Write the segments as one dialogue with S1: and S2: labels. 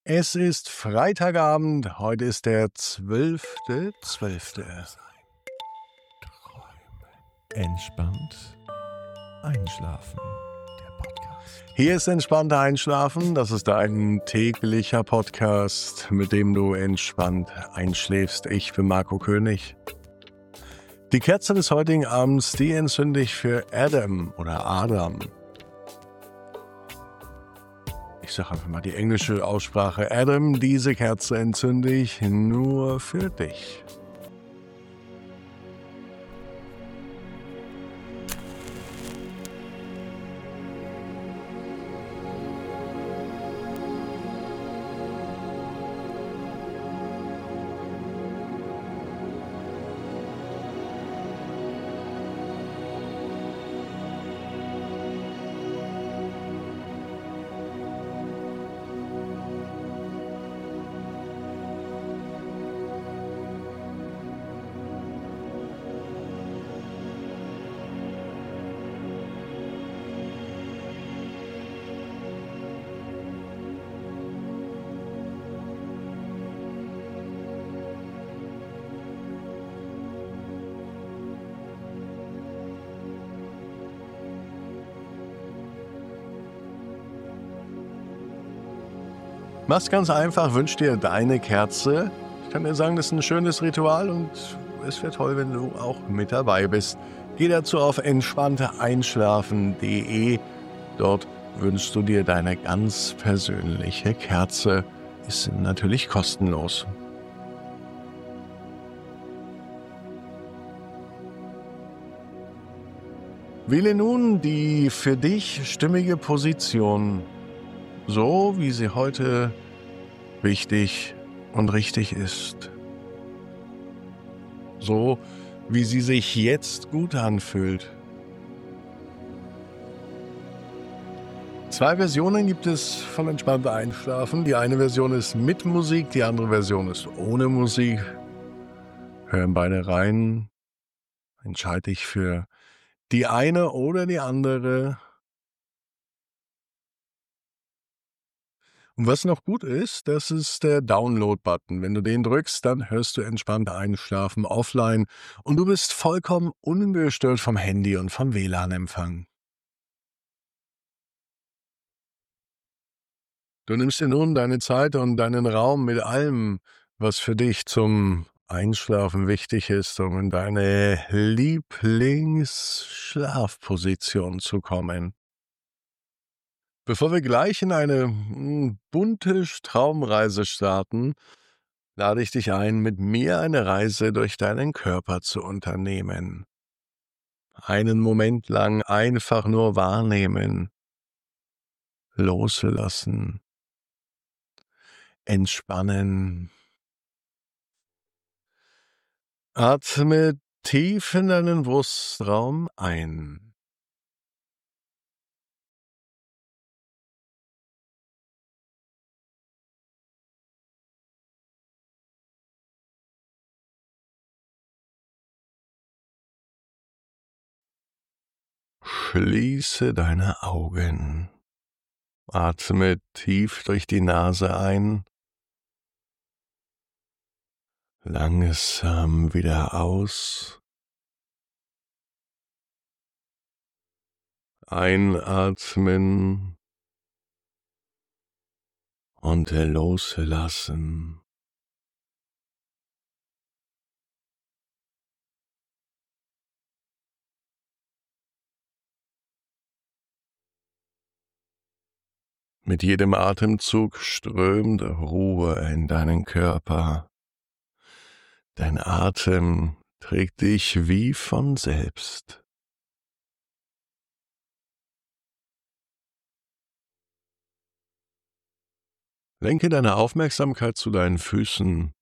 S1: Es ist Freitagabend, heute ist der 12.12.
S2: Entspannt einschlafen. Der Podcast.
S1: Hier ist Entspannter Einschlafen, das ist ein täglicher Podcast, mit dem du entspannt einschläfst. Ich bin Marco König. Die Kerze des heutigen Abends, die entzünde ich für Adam oder Adam. Ich sage einfach mal die englische Aussprache. Adam, diese Kerze entzünde ich nur für dich. Mach's ganz einfach, wünsch dir deine Kerze. Ich kann dir sagen, das ist ein schönes Ritual und es wäre toll, wenn du auch mit dabei bist. Geh dazu auf entspannteeinschlafen.de. Dort wünschst du dir deine ganz persönliche Kerze. Ist natürlich kostenlos. Wähle nun die für dich stimmige Position, so wie sie heute wichtig und richtig ist. So wie sie sich jetzt gut anfühlt. 2 Versionen gibt es von Entspannter Einschlafen. Die eine Version ist mit Musik, die andere Version ist ohne Musik. Hör in beide rein. Entscheide dich für die eine oder die andere. Und was noch gut ist, das ist der Download-Button. Wenn du den drückst, dann hörst du Entspannter Einschlafen offline und du bist vollkommen ungestört vom Handy und vom WLAN-Empfang. Du nimmst dir nun deine Zeit und deinen Raum mit allem, was für dich zum Einschlafen wichtig ist, um in deine Lieblingsschlafposition zu kommen. Bevor wir gleich in eine bunte Traumreise starten, lade ich dich ein, mit mir eine Reise durch deinen Körper zu unternehmen. Einen Moment lang einfach nur wahrnehmen, loslassen, entspannen. Atme tief in deinen Brustraum ein. Schließe deine Augen. Atme tief durch die Nase ein. Langsam wieder aus. Einatmen und loslassen. Mit jedem Atemzug strömt Ruhe in deinen Körper. Dein Atem trägt dich wie von selbst. Lenke deine Aufmerksamkeit zu deinen Füßen.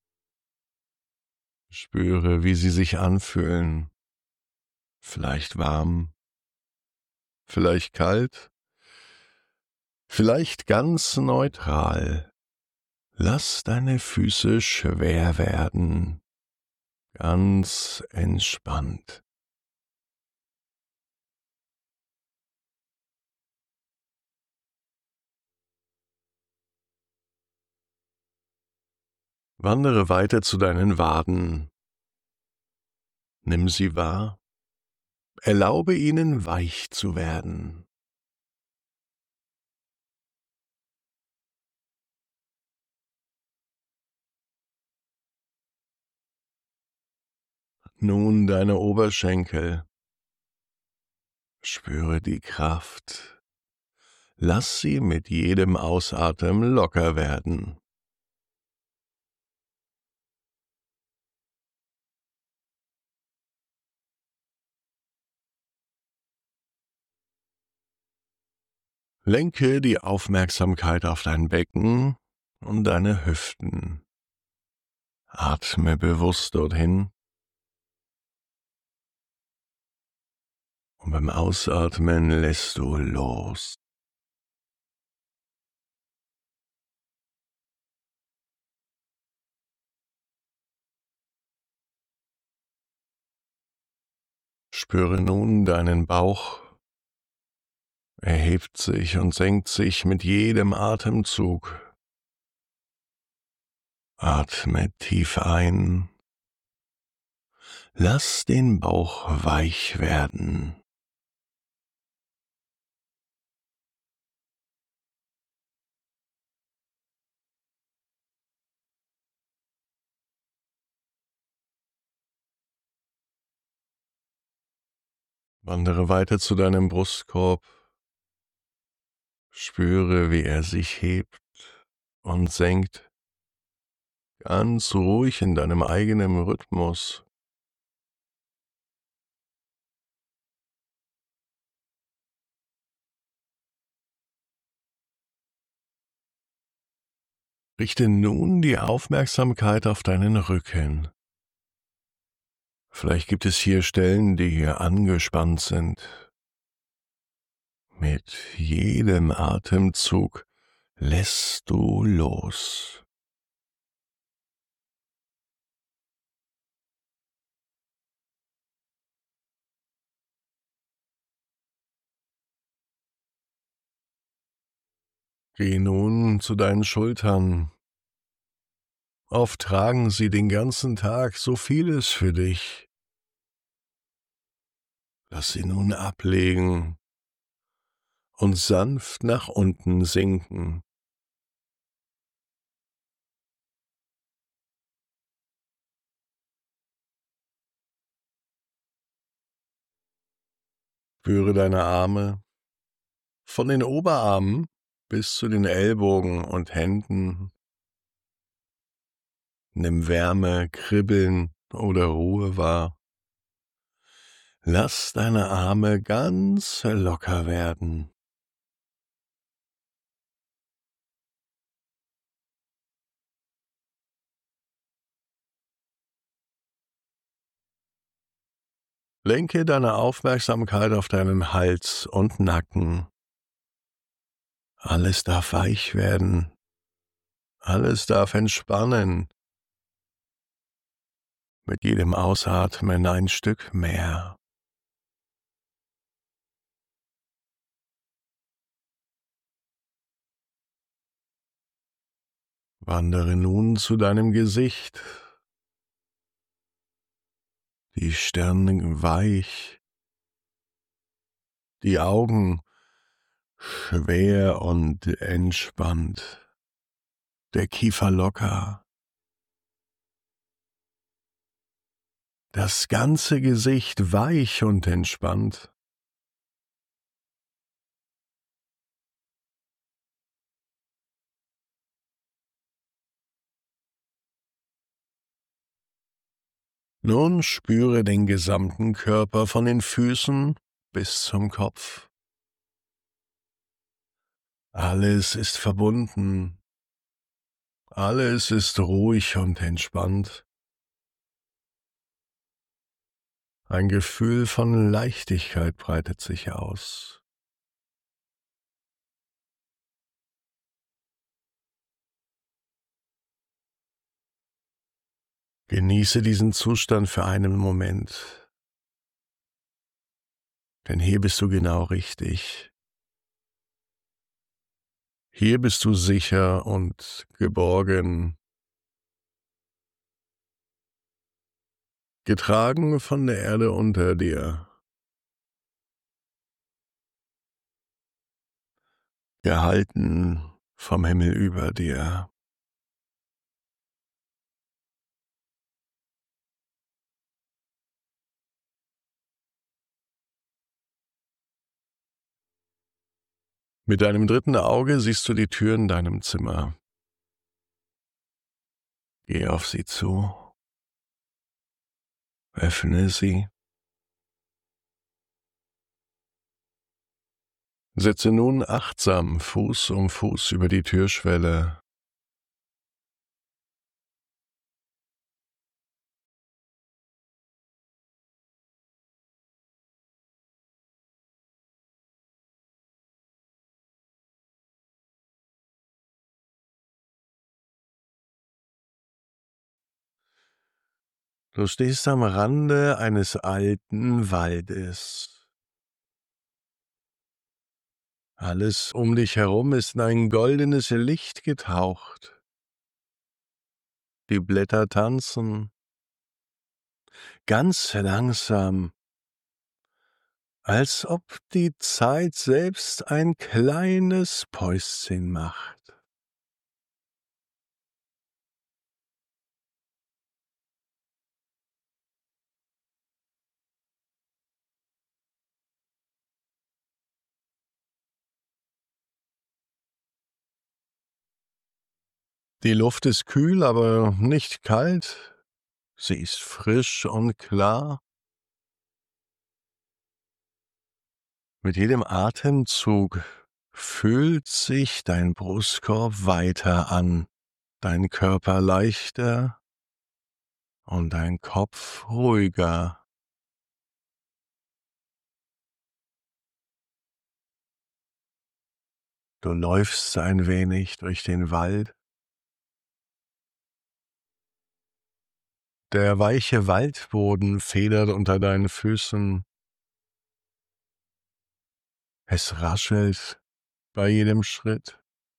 S1: Spüre, wie sie sich anfühlen. Vielleicht warm, vielleicht kalt, vielleicht ganz neutral. Lass deine Füße schwer werden, ganz entspannt. Wandere weiter zu deinen Waden. Nimm sie wahr. Erlaube ihnen, weich zu werden. Nun deine Oberschenkel. Spüre die Kraft. Lass sie mit jedem Ausatmen locker werden. Lenke die Aufmerksamkeit auf dein Becken und deine Hüften. Atme bewusst dorthin. Und beim Ausatmen lässt du los. Spüre nun deinen Bauch. Er hebt sich und senkt sich mit jedem Atemzug. Atme tief ein. Lass den Bauch weich werden. Wandere weiter zu deinem Brustkorb. Spüre, wie er sich hebt und senkt, ganz ruhig in deinem eigenen Rhythmus. Richte nun die Aufmerksamkeit auf deinen Rücken. Vielleicht gibt es hier Stellen, die hier angespannt sind. Mit jedem Atemzug lässt du los. Geh nun zu deinen Schultern. Oft tragen sie den ganzen Tag so vieles für dich. Lass sie nun ablegen und sanft nach unten sinken. Spüre deine Arme, von den Oberarmen bis zu den Ellbogen und Händen. Nimm Wärme, Kribbeln oder Ruhe wahr. Lass deine Arme ganz locker werden. Lenke deine Aufmerksamkeit auf deinen Hals und Nacken. Alles darf weich werden. Alles darf entspannen. Mit jedem Ausatmen ein Stück mehr. Wandere nun zu deinem Gesicht. Die Stirn weich. Die Augen schwer und entspannt. Der Kiefer locker. Das ganze Gesicht weich und entspannt. Nun spüre den gesamten Körper von den Füßen bis zum Kopf. Alles ist verbunden. Alles ist ruhig und entspannt. Ein Gefühl von Leichtigkeit breitet sich aus. Genieße diesen Zustand für einen Moment, denn hier bist du genau richtig. Hier bist du sicher und geborgen. getragen von der Erde unter dir, gehalten vom Himmel über dir. Mit deinem dritten Auge siehst du die Tür in deinem Zimmer. Geh auf sie zu, öffne sie, setze nun achtsam Fuß um Fuß über die Türschwelle. Du stehst am Rande eines alten Waldes. Alles um dich herum ist in ein goldenes Licht getaucht. Die Blätter tanzen, ganz langsam, als ob die Zeit selbst ein kleines Päuschen macht. Die Luft ist kühl, aber nicht kalt. Sie ist frisch und klar. Mit jedem Atemzug fühlt sich dein Brustkorb weiter an, dein Körper leichter und dein Kopf ruhiger. Du läufst ein wenig durch den Wald. Der weiche Waldboden federt unter deinen Füßen. Es raschelt bei jedem Schritt.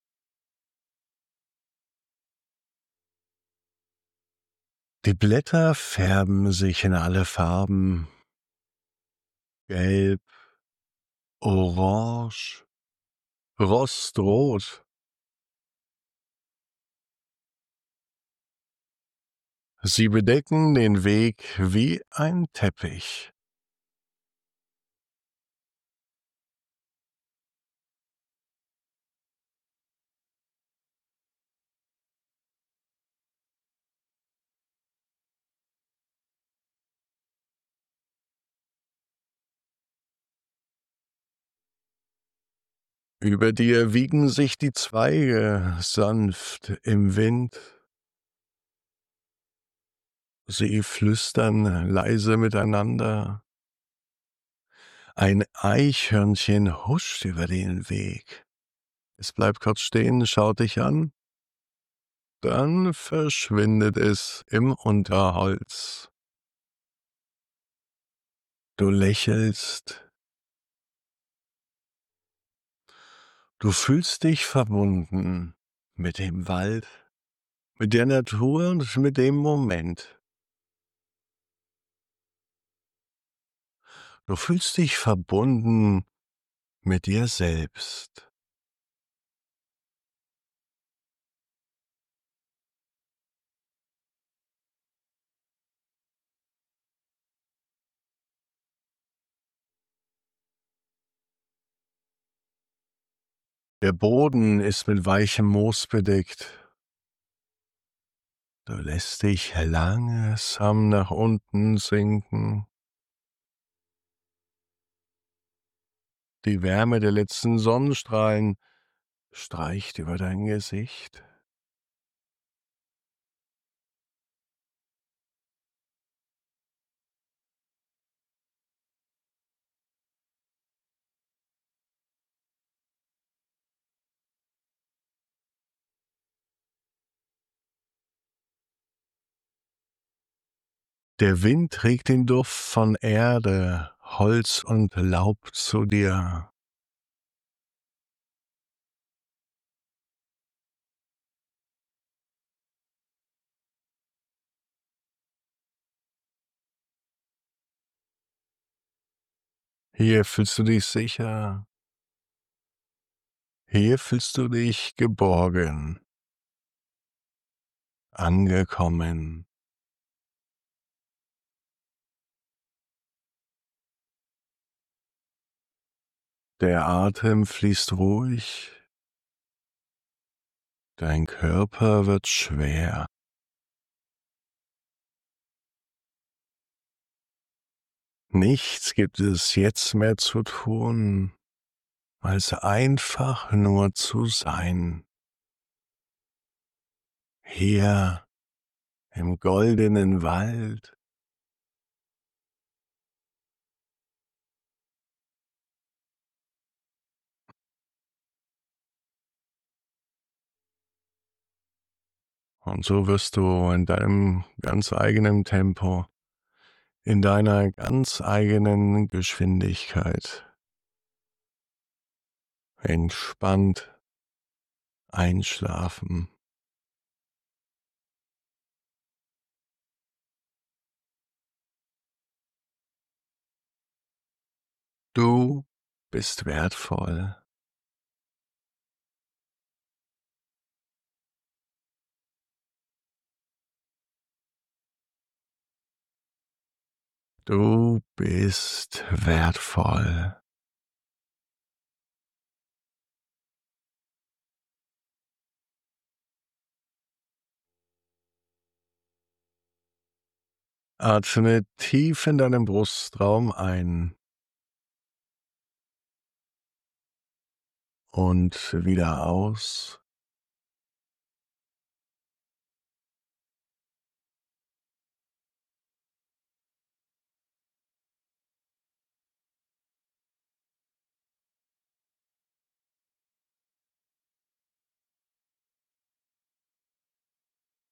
S1: Die Blätter färben sich in alle Farben. Gelb, orange, rostrot. Sie bedecken den Weg wie ein Teppich. Über dir wiegen sich die Zweige sanft im Wind. Sie flüstern leise miteinander. Ein Eichhörnchen huscht über den Weg. Es bleibt kurz stehen, schaut dich an, dann verschwindet es im Unterholz. Du lächelst. Du fühlst dich verbunden mit dem Wald, mit der Natur und mit dem Moment. Du fühlst dich verbunden mit dir selbst. Der Boden ist mit weichem Moos bedeckt. Du lässt dich langsam nach unten sinken. Die Wärme der letzten Sonnenstrahlen streicht über dein Gesicht. Der Wind trägt den Duft von Erde, Holz und Laub zu dir. Hier fühlst du dich sicher. Hier fühlst du dich geborgen, angekommen. Der Atem fließt ruhig, dein Körper wird schwer. Nichts gibt es jetzt mehr zu tun, als einfach nur zu sein. Hier im goldenen Wald. Und so wirst du in deinem ganz eigenen Tempo, in deiner ganz eigenen Geschwindigkeit entspannt einschlafen. Du bist wertvoll. Du bist wertvoll. Atme tief in deinen Brustraum ein und wieder aus.